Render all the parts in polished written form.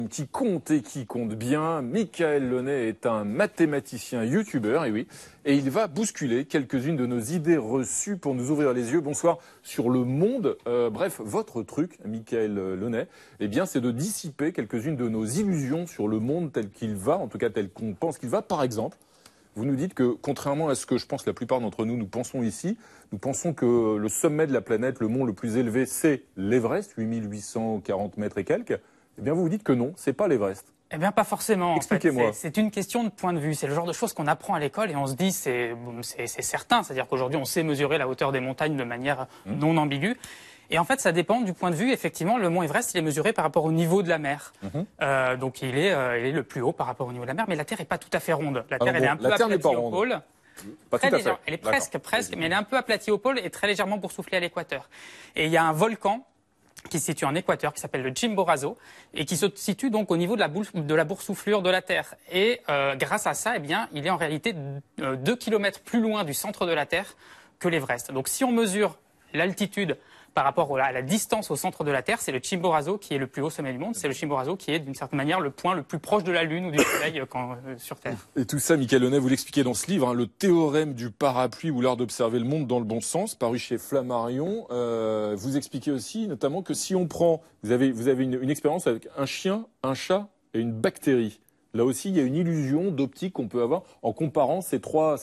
Qui compte et qui compte bien, Michael Launay est un mathématicien youtubeur, et oui, et il va bousculer quelques-unes de nos idées reçues pour nous ouvrir les yeux. Bonsoir sur le monde. Bref, votre truc, Michael Launay, eh bien, c'est de dissiper quelques-unes de nos illusions sur le monde tel qu'il va, en tout cas tel qu'on pense qu'il va. Par exemple, vous nous dites que, contrairement à ce que je pense la plupart d'entre nous pensons ici, nous pensons que le sommet de la planète, le mont le plus élevé, c'est l'Everest, 8840 mètres et quelques. Eh bien, vous vous dites que non, c'est pas l'Everest. Eh bien, pas forcément. Expliquez-moi. En fait, c'est une question de point de vue. C'est le genre de choses qu'on apprend à l'école et on se dit c'est certain. C'est-à-dire qu'aujourd'hui, on sait mesurer la hauteur des montagnes de manière non ambiguë. Et en fait, ça dépend du point de vue. Effectivement, le mont Everest, il est mesuré par rapport au niveau de la mer. Donc, il est le plus haut par rapport au niveau de la mer. Mais la Terre n'est pas tout à fait ronde. La Terre, elle est un peu aplatie au pôle. Pas tout à fait. Elle est presque, mais elle est un peu aplatie au pôle et très légèrement boursouflée à l'équateur. Et il y a un volcan qui se situe en Équateur, qui s'appelle le Chimborazo, et qui se situe donc au niveau de la boursouflure de la Terre. Et grâce à ça, eh bien, il est en réalité 2 kilomètres plus loin du centre de la Terre que l'Everest. Donc si on mesure l'altitude par rapport à la distance au centre de la Terre, c'est le Chimborazo qui est le plus haut sommet du monde. C'est le Chimborazo qui est d'une certaine manière le point le plus proche de la Lune ou du Soleil sur Terre. Et tout ça, Michael Launay, vous l'expliquez dans ce livre, hein, le théorème du parapluie ou l'art d'observer le monde dans le bon sens, paru chez Flammarion. Vous expliquez aussi notamment que si on prend, vous avez une expérience avec un chien, un chat et une bactérie. Là aussi, il y a une illusion d'optique qu'on peut avoir en comparant ces trois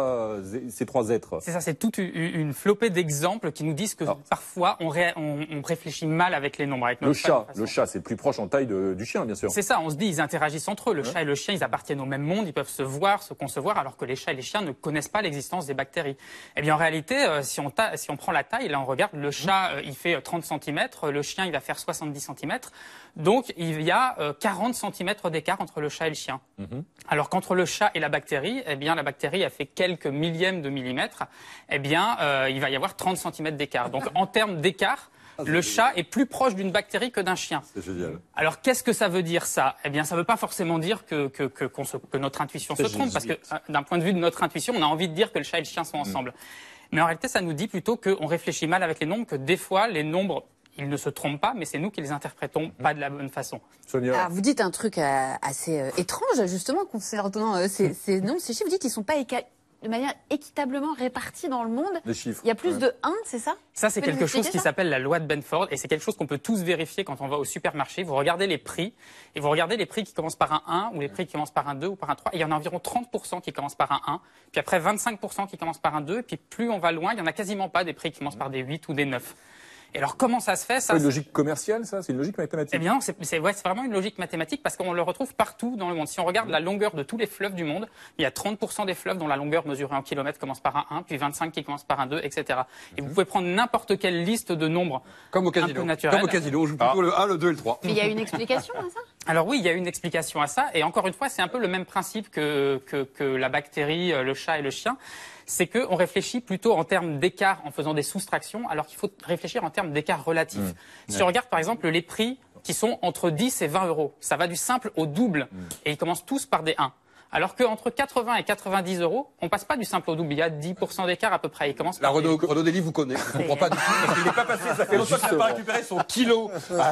êtres. C'est ça, c'est toute une flopée d'exemples qui nous disent que parfois on réfléchit mal avec les nombres. Avec le chat, c'est le plus proche en taille du chien, bien sûr. C'est ça, on se dit, ils interagissent entre eux. Le chat et le chien, ils appartiennent au même monde, ils peuvent se voir, se concevoir, alors que les chats et les chiens ne connaissent pas l'existence des bactéries. Eh bien, en réalité, si on prend la taille, là, on regarde, le chat, il fait 30 cm, le chien, il va faire 70 cm. Donc, il y a 40 cm d'écart entre le chat et le chien. Alors qu'entre le chat et la bactérie, eh bien, la bactérie a fait quelques millièmes de millimètres, eh bien, il va y avoir 30 cm d'écart. Donc, en termes d'écart, le chat est plus proche d'une bactérie que d'un chien. C'est génial. Alors, qu'est-ce que ça veut dire, ça? Eh bien, ça ne veut pas forcément dire que notre intuition se trompe, parce que d'un point de vue de notre intuition, on a envie de dire que le chat et le chien sont ensemble. Mais en réalité, ça nous dit plutôt qu'on réfléchit mal avec les nombres, que des fois, les nombres, ils ne se trompent pas, mais c'est nous qui les interprétons pas de la bonne façon. Sonia. Alors, vous dites un truc assez étrange, justement, concernant ces nombres, ces chiffres. Vous dites qu'ils ne sont pas de manière équitablement répartis dans le monde. Les chiffres. Il y a plus de 1, c'est ça? Ça, c'est quelque chose qui s'appelle la loi de Benford, et c'est quelque chose qu'on peut tous vérifier quand on va au supermarché. Vous regardez les prix, et vous regardez les prix qui commencent par un 1, ou les prix qui commencent par un 2 ou par un 3, et il y en a environ 30% qui commencent par un 1, puis après 25% qui commencent par un 2, et puis plus on va loin, il n'y en a quasiment pas des prix qui commencent par des 8 ou des 9. Et alors, comment ça se fait? C'est une logique commerciale, ça? C'est une logique mathématique? Eh bien, c'est vraiment une logique mathématique parce qu'on le retrouve partout dans le monde. Si on regarde la longueur de tous les fleuves du monde, il y a 30% des fleuves dont la longueur mesurée en kilomètres commence par un 1, puis 25 qui commence par un 2, etc. Et vous pouvez prendre n'importe quelle liste de nombres comme au casino. Un peu naturels. Comme au casino, on joue plutôt le 1, le 2 et le 3. Mais il y a une explication à ça? Alors oui, il y a une explication à ça. Et encore une fois, c'est un peu le même principe que la bactérie, le chat et le chien. C'est qu'on réfléchit plutôt en termes d'écart en faisant des soustractions, alors qu'il faut réfléchir en termes d'écart relatif. Si on regarde par exemple les prix qui sont entre 10 et 20 euros, ça va du simple au double, et ils commencent tous par des 1. Alors qu'entre 80 et 90 euros, on passe pas du simple au double. Il y a 10% d'écart à peu près. Il commence par Renaud Dely vous connaît. Je comprends pas du tout. Parce qu'il n'est pas passé. Ça fait longtemps qu'il n'a pas récupéré son kilo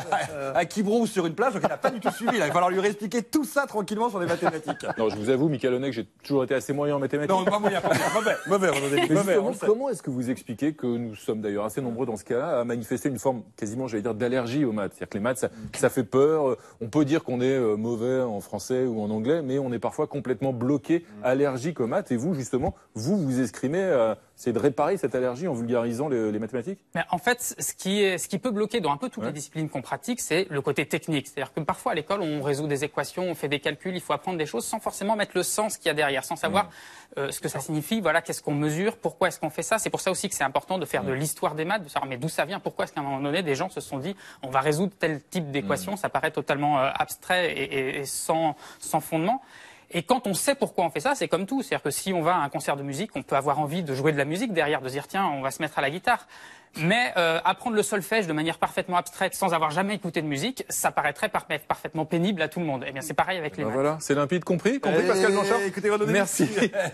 à Quibrou sur une plage. Donc il n'a pas du tout suivi. Il va falloir lui réexpliquer tout ça tranquillement sur les mathématiques. Non, je vous avoue, Michael Launay, que j'ai toujours été assez moyen en mathématiques. Non, pas moyen. Mauvais, Renaud Dely. Mais justement, comment est-ce que vous expliquez que nous sommes d'ailleurs assez nombreux dans ce cas-là à manifester une forme quasiment, j'allais dire, d'allergie aux maths? C'est-à-dire que les maths, ça fait peur. On peut dire qu'on est mauvais en français ou en anglais, mais on est parfois complètement bloqué, allergique aux maths. Et vous, justement, vous escrimez, c'est de réparer cette allergie en vulgarisant les mathématiques? Mais en fait, ce qui peut bloquer dans un peu toutes les disciplines qu'on pratique, c'est le côté technique. C'est-à-dire que parfois à l'école, on résout des équations, on fait des calculs, il faut apprendre des choses sans forcément mettre le sens qu'il y a derrière, sans savoir ce que ça signifie, voilà, qu'est-ce qu'on mesure, pourquoi est-ce qu'on fait ça. C'est pour ça aussi que c'est important de faire de l'histoire des maths, de savoir mais d'où ça vient, pourquoi est-ce qu'à un moment donné, des gens se sont dit on va résoudre tel type d'équation. Ça paraît totalement abstrait et sans fondement. Et quand on sait pourquoi on fait ça, c'est comme tout. C'est-à-dire que si on va à un concert de musique, on peut avoir envie de jouer de la musique derrière, de se dire tiens, on va se mettre à la guitare. Mais apprendre le solfège de manière parfaitement abstraite, sans avoir jamais écouté de musique, ça paraîtrait parfaitement pénible à tout le monde. Eh bien, c'est pareil avec les maths. Voilà, c'est limpide, compris Pascal Blanchard? Écoutez, Renaud Dely. Merci.